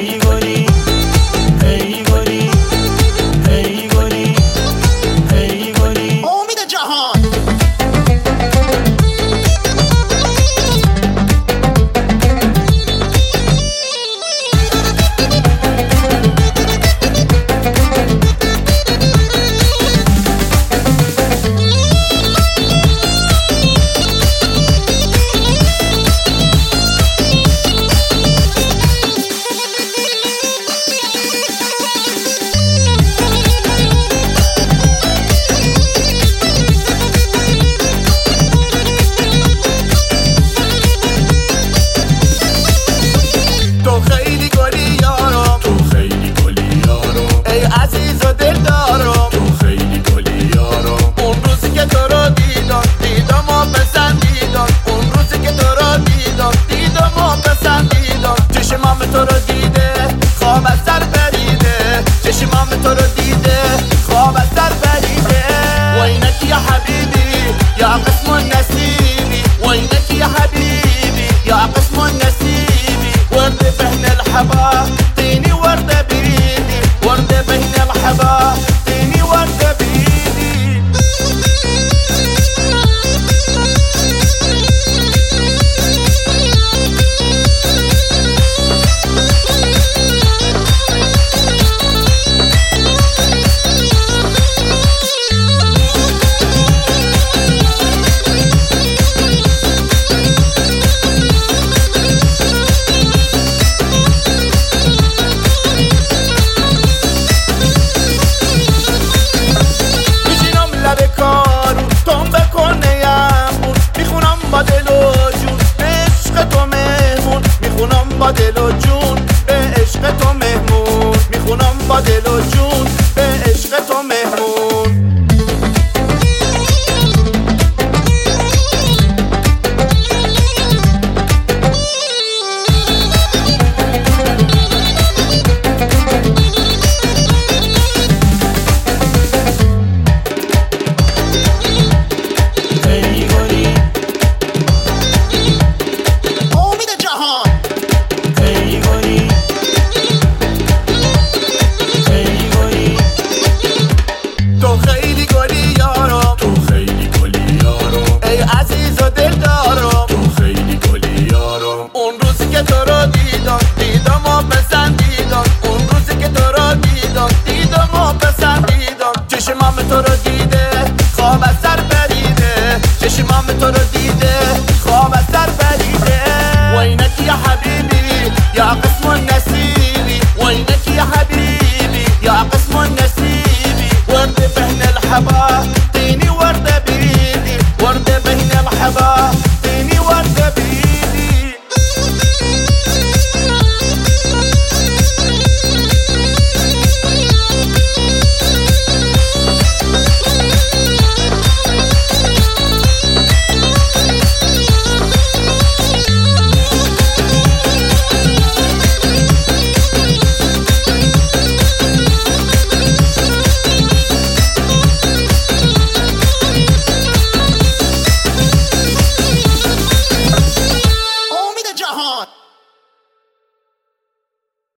ای گلی ای گلی ای گلی ای گلی امید جهان. اعطيني وردة بإيدي، وردة بين الحباب، اعطيني وردة بإيدي. با دل و جون به عشق تو مهمون، میخونم با دل و جون به عشق تو مهمون. چشمام تو رو دیده خواب از سر پریده، چشمام تو رو دیده خواب از سر پریده. وینک یا حبیبی یا قسم النسیبی، وینک یا حبیبی یا قسم النسیبی. ورد بین الحباب اعطيني وردة بإيدي، وردة بين الحباب